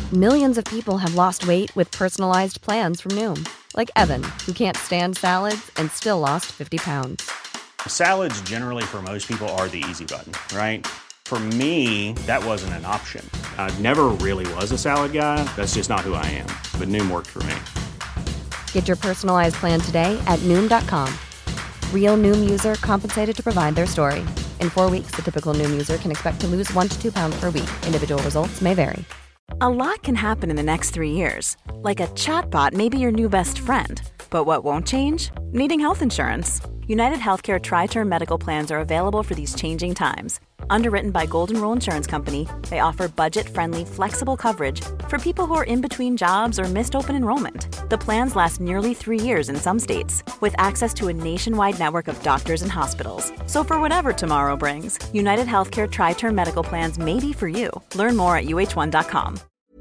Millions of people have lost weight with personalized plans from Noom. Like Evan, who can't stand salads and still lost 50 pounds. Salads generally for most people are the easy button, right? For me, that wasn't an option. I never really was a salad guy. That's just not who I am. But Noom worked for me. Get your personalized plan today at Noom.com. Real Noom user compensated to provide their story. In 4 weeks, the typical Noom user can expect to lose 1 to 2 pounds per week. Individual results may vary. A lot can happen in the next 3 years. Like a chatbot may be your new best friend. But what won't change? Needing health insurance. United Healthcare Tri-Term Medical Plans are available for these changing times. Underwritten by Golden Rule Insurance Company, they offer budget-friendly, flexible coverage for people who are in between jobs or missed open enrollment. The plans last nearly 3 years in some states, with access to a nationwide network of doctors and hospitals. So for whatever tomorrow brings, United Healthcare Tri-Term Medical Plans may be for you. Learn more at uh1.com.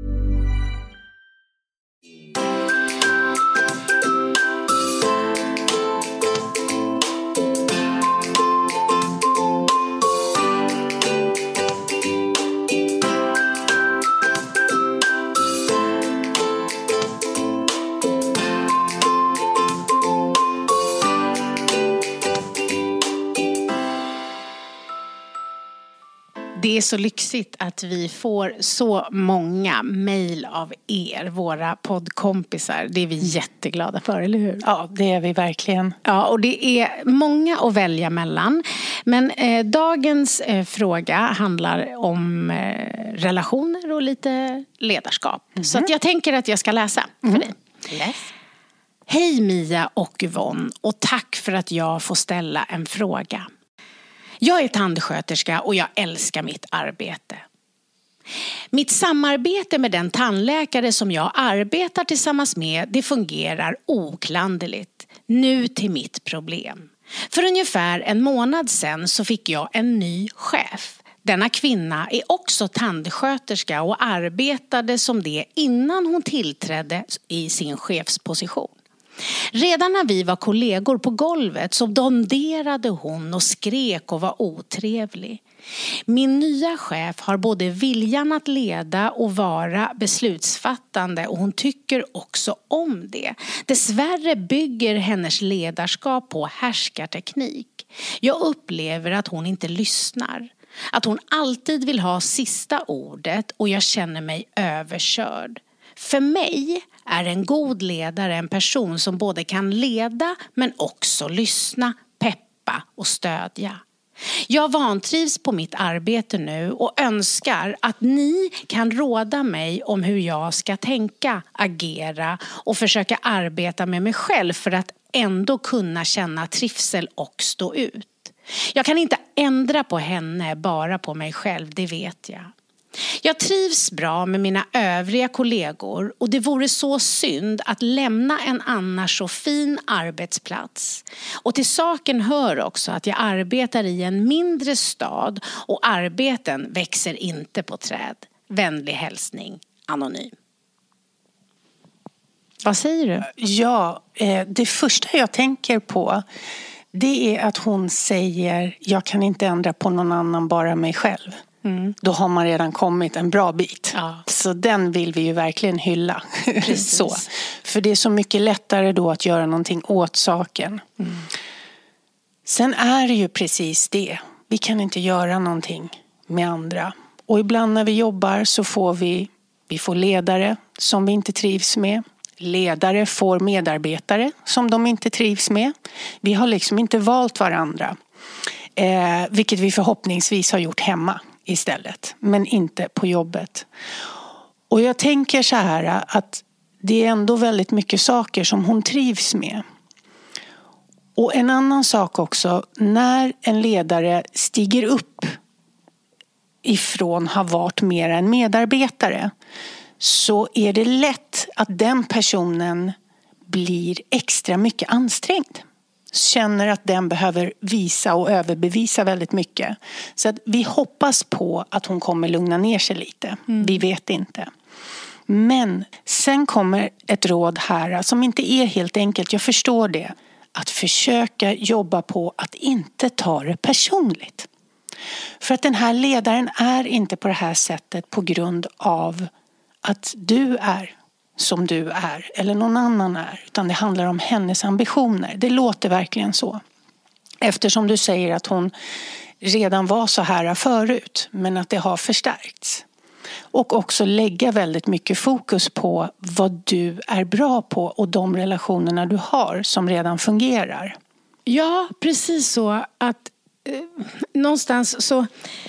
Det är så lyxigt att vi får så många mejl av er, våra poddkompisar. Det är vi jätteglada för, eller hur? Ja, det är vi verkligen. Ja, och det är många att välja mellan. Men dagens fråga handlar om relationer och lite ledarskap. Så att jag tänker att jag ska läsa för dig. Yes. Hej Mia och Yvonne, och tack för att jag får ställa en fråga. Jag är tandsköterska och jag älskar mitt arbete. Mitt samarbete med den tandläkare som jag arbetar tillsammans med, det fungerar oklanderligt. Nu till mitt problem. För ungefär en månad sedan så fick jag en ny chef. Denna kvinna är också tandsköterska och arbetade som det innan hon tillträdde i sin chefsposition. Redan när vi var kollegor på golvet så domderade hon och skrek och var otrevlig. Min nya chef har både viljan att leda och vara beslutsfattande, och hon tycker också om det. Dessvärre bygger hennes ledarskap på härskarteknik. Jag upplever att hon inte lyssnar. Att hon alltid vill ha sista ordet, och jag känner mig överkörd. För mig är en god ledare en person som både kan leda men också lyssna, peppa och stödja. Jag vantrivs på mitt arbete nu och önskar att ni kan råda mig om hur jag ska tänka, agera och försöka arbeta med mig själv för att ändå kunna känna trivsel och stå ut. Jag kan inte ändra på henne, bara på mig själv, det vet jag. Jag trivs bra med mina övriga kollegor, och det vore så synd att lämna en annars så fin arbetsplats. Och till saken hör också att jag arbetar i en mindre stad och arbeten växer inte på träd. Vänlig hälsning, anonym. Vad säger du? Ja, det första jag tänker på, det är att hon säger jag kan inte ändra på någon annan, bara mig själv. Då har man redan kommit en bra bit. Ja. Så den vill vi ju verkligen hylla. Precis. Så. För det är så mycket lättare då att göra någonting åt saken. Sen är det ju precis det. Vi kan inte göra någonting med andra. Och ibland när vi jobbar så får vi får ledare som vi inte trivs med. Ledare får medarbetare som de inte trivs med. Vi har liksom inte valt varandra. Vilket vi förhoppningsvis har gjort hemma istället, men inte på jobbet. Och jag tänker så här att det är ändå väldigt mycket saker som hon trivs med. Och en annan sak också, när en ledare stiger upp ifrån har varit mer en medarbetare, så är det lätt att den personen blir extra mycket ansträngd. Känner att den behöver visa och överbevisa väldigt mycket. Så att vi hoppas på att hon kommer lugna ner sig lite. Vi vet inte. Men sen kommer ett råd här som inte är helt enkelt. Jag förstår det. Att försöka jobba på att inte ta det personligt. För att den här ledaren är inte på det här sättet på grund av att du är som du är eller någon annan är, utan det handlar om hennes ambitioner. Det låter verkligen så. Eftersom du säger att hon redan var så här förut, men att det har förstärkts. Och också lägga väldigt mycket fokus på vad du är bra på och de relationerna du har som redan fungerar. Ja, precis så. Att någonstans så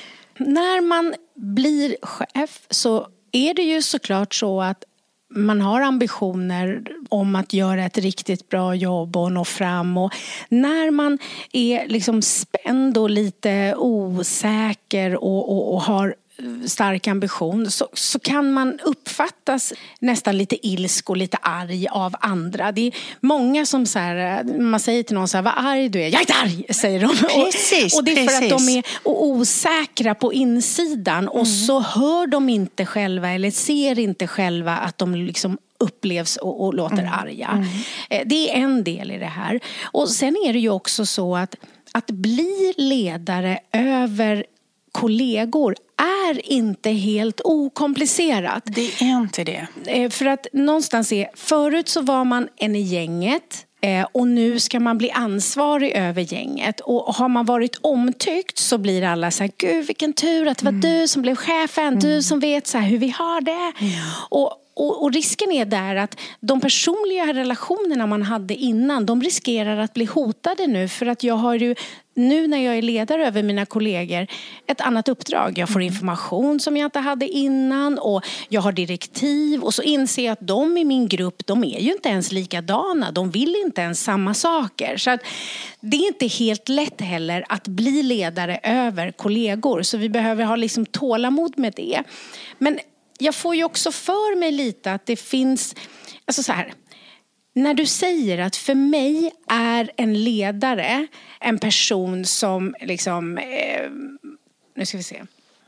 när man blir chef så är det ju såklart så att man har ambitioner om att göra ett riktigt bra jobb och nå fram. Och när man är liksom spänd och lite osäker och har stark ambition så kan man uppfattas nästan lite ilsk och lite arg av andra. Det är många som så här, man säger till någon så här, vad arg du är. Jag är inte arg, säger de. Precis, och det är för att de är osäkra på insidan och så hör de inte själva eller ser inte själva att de liksom upplevs och låter arga. Det är en del i det här. Och sen är det ju också så att bli ledare över kollegor är inte helt okomplicerat. Det är inte det. För att någonstans förut så var man en i gänget och nu ska man bli ansvarig över gänget. Och har man varit omtyckt så blir alla så här, gud vilken tur att det var du som blev chefen, du som vet så här hur vi har det. Och risken är där att de personliga relationerna man hade innan, de riskerar att bli hotade nu. För att jag har ju, nu när jag är ledare över mina kollegor, ett annat uppdrag. Jag får information som jag inte hade innan och jag har direktiv. Och så inser jag att de i min grupp, de är ju inte ens likadana. De vill inte ens samma saker. Så att det är inte helt lätt heller att bli ledare över kollegor. Så vi behöver ha liksom tålamod med det. Men jag får ju också för mig lite att det finns, alltså så här, när du säger att för mig är en ledare en person som liksom, nu ska vi se.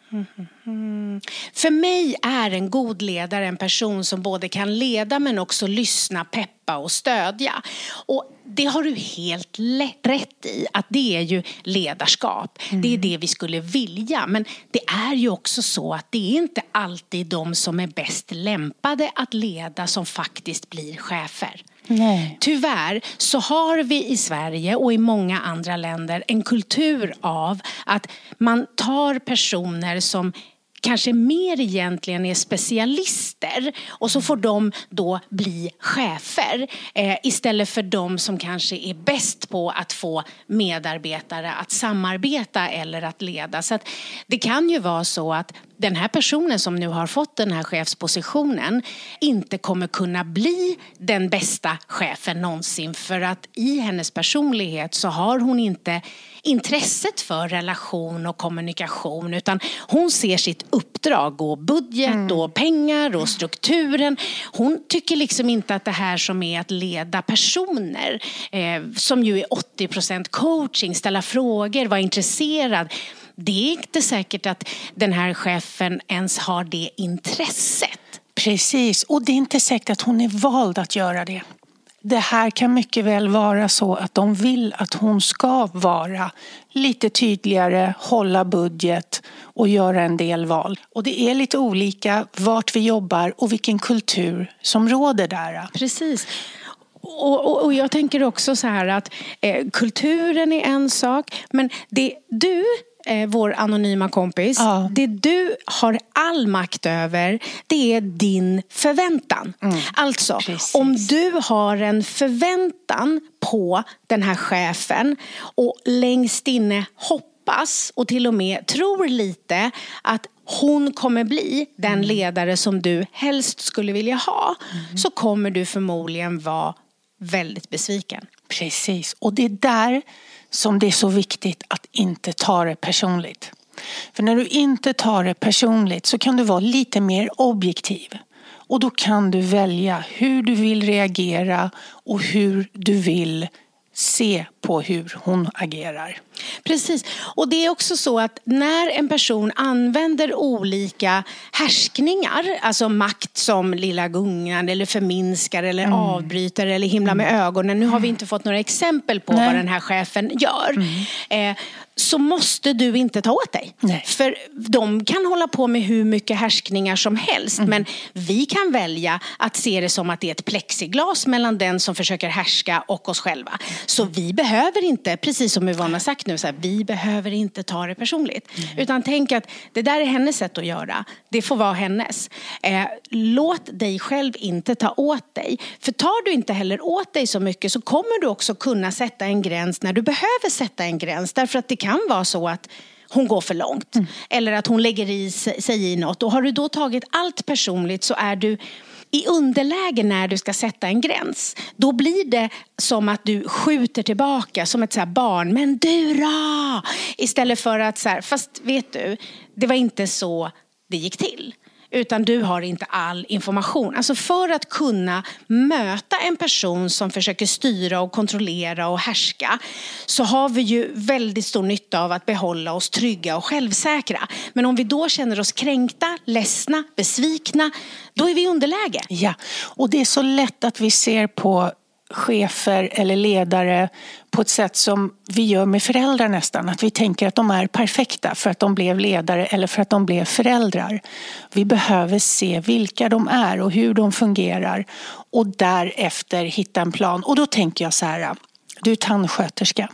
För mig är en god ledare en person som både kan leda men också lyssna, peppa och stödja. Och det har du helt rätt i, att det är ju ledarskap. Det är det vi skulle vilja. Men det är ju också så att det är inte alltid de som är bäst lämpade att leda som faktiskt blir chefer. Nej. Tyvärr så har vi i Sverige och i många andra länder en kultur av att man tar personer som kanske mer egentligen är specialister och så får de då bli chefer istället för de som kanske är bäst på att få medarbetare att samarbeta eller att leda. Så att det kan ju vara så att den här personen som nu har fått den här chefspositionen inte kommer kunna bli den bästa chefen någonsin, för att i hennes personlighet så har hon inte intresset för relation och kommunikation, utan hon ser sitt uppdrag och budget och pengar och strukturen. Hon tycker liksom inte att det här som är att leda personer som ju är 80% coaching, ställa frågor, vara intresserad. Det är inte säkert att den här chefen ens har det intresset. Precis, och det är inte säkert att hon är vald att göra det. Det här kan mycket väl vara så att de vill att hon ska vara lite tydligare, hålla budget och göra en del val. Och det är lite olika vart vi jobbar och vilken kultur som råder där. Precis. Och jag tänker också så här att kulturen är en sak, men det du, vår anonyma kompis, det du har all makt över, det är din förväntan. Alltså, om du har en förväntan på den här chefen och längst inne hoppas och till och med tror lite att hon kommer bli den ledare som du helst skulle vilja ha, så kommer du förmodligen vara väldigt besviken. Precis, och det är där som det är så viktigt att inte ta det personligt. För när du inte tar det personligt så kan du vara lite mer objektiv. Och då kan du välja hur du vill reagera och hur du vill se på hur hon agerar. Precis, och det är också så att när en person använder olika härskningar, alltså makt som lilla gungan eller förminskar eller avbryter eller himla med ögonen. Nu har vi inte fått några exempel på vad den här chefen gör. så måste du inte ta åt dig. Nej. För de kan hålla på med hur mycket härskningar som helst. Men vi kan välja att se det som att det är ett plexiglas mellan den som försöker härska och oss själva. Så vi behöver inte, precis som Yvonne har sagt nu, så här, vi behöver inte ta det personligt. Utan tänk att det där är hennes sätt att göra. Det får vara hennes. Låt dig själv inte ta åt dig. För tar du inte heller åt dig så mycket så kommer du också kunna sätta en gräns när du behöver sätta en gräns. Därför att det kan vara så att hon går för långt. Eller att hon lägger i sig i något. Och har du då tagit allt personligt så är du i underläge när du ska sätta en gräns. Då blir det som att du skjuter tillbaka som ett så här barn. Men du då? Istället för att så här, fast vet du, det var inte så det gick till. Utan du har inte all information. Alltså för att kunna möta en person som försöker styra och kontrollera och härska så har vi ju väldigt stor nytta av att behålla oss trygga och självsäkra. Men om vi då känner oss kränkta, ledsna, besvikna, då är vi i underläge. Ja, och det är så lätt att vi ser på chefer eller ledare på ett sätt som vi gör med föräldrar nästan. Att vi tänker att de är perfekta för att de blev ledare eller för att de blev föräldrar. Vi behöver se vilka de är och hur de fungerar och därefter hitta en plan. Och då tänker jag så här, du är tandsköterska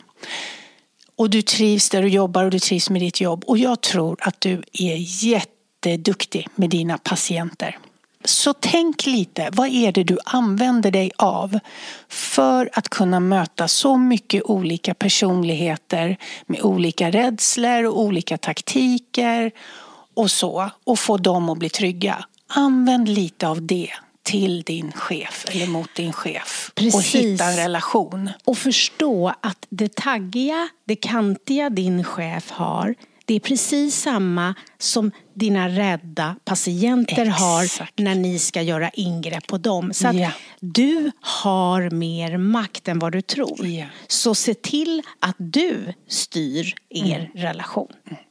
och du trivs där du jobbar och du trivs med ditt jobb. Och jag tror att du är jätteduktig med dina patienter. Så tänk lite, vad är det du använder dig av för att kunna möta så mycket olika personligheter med olika rädslor och olika taktiker och så, och få dem att bli trygga. Använd lite av det till din chef eller mot din chef. Precis. Och hitta en relation. Och förstå att det taggiga, det kantiga din chef har, det är precis samma som dina rädda patienter har när ni ska göra ingrepp på dem. Så att du har mer makt än vad du tror. Yeah. Så se till att du styr er relation.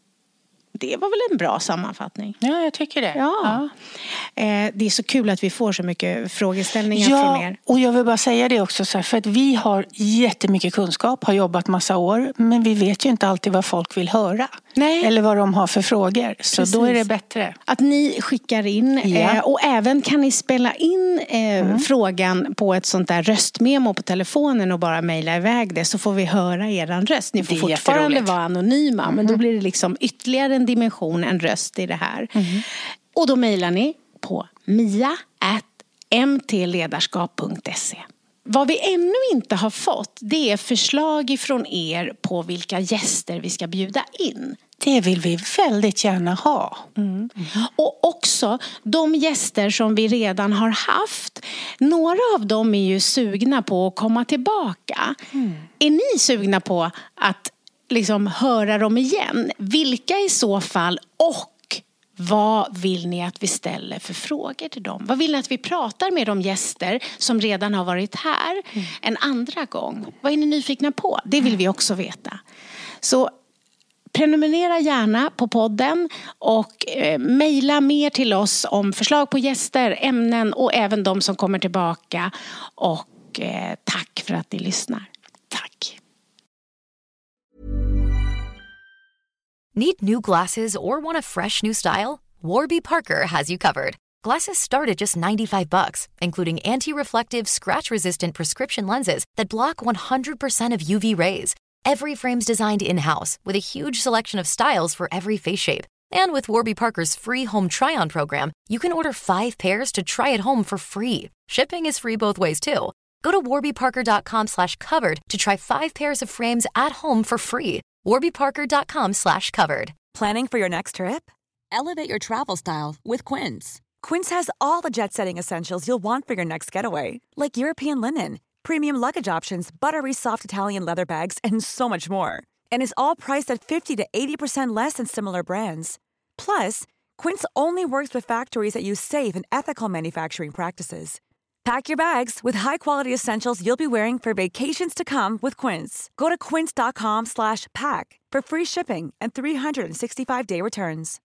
Det var väl en bra sammanfattning? Ja, jag tycker det. Ja. Det är så kul att vi får så mycket frågeställningar från er. Och jag vill bara säga det också så här, för att vi har jättemycket kunskap, har jobbat massa år, men vi vet ju inte alltid vad folk vill höra. Nej. Eller vad de har för frågor. Så precis. Då är det bättre att ni skickar in och även kan ni spela in frågan på ett sånt där röstmemo på telefonen och bara mejla iväg det, så får vi höra eran röst. Ni får fortfarande vara anonyma, men då blir det liksom ytterligare en dimension, en röst i det här. Och då mejlar ni på mia@mtledarskap.se. Vad vi ännu inte har fått, det är förslag ifrån er på vilka gäster vi ska bjuda in. Det vill vi väldigt gärna ha. Och också de gäster som vi redan har haft. Några av dem är ju sugna på att komma tillbaka. Är ni sugna på att liksom höra dem igen? Vilka i så fall, och vad vill ni att vi ställer för frågor till dem? Vad vill ni att vi pratar med de gäster som redan har varit här en andra gång? Vad är ni nyfikna på? Det vill vi också veta. Så prenumerera gärna på podden och mejla mer till oss om förslag på gäster, ämnen och även de som kommer tillbaka. Och tack för att ni lyssnar. Tack. Need new glasses or want a fresh new style? Warby Parker has you covered. Glasses start at just $95, including anti-reflective, scratch-resistant prescription lenses that block 100% of UV rays. Every frame's designed in-house with a huge selection of styles for every face shape. And with Warby Parker's free home try-on program, you can order 5 pairs to try at home for free. Shipping is free both ways too. Go to warbyparker.com/covered to try 5 pairs of frames at home for free. warbyparker.com/covered. Planning for your next trip? Elevate your travel style with Quince. Quince has all the jet-setting essentials you'll want for your next getaway, like European linen, premium luggage options, buttery soft Italian leather bags, and so much more. And is all priced at 50 to 80% less than similar brands. Plus, Quince only works with factories that use safe and ethical manufacturing practices. Pack your bags with high-quality essentials you'll be wearing for vacations to come with Quince. Go to quince.com/pack for free shipping and 365-day returns.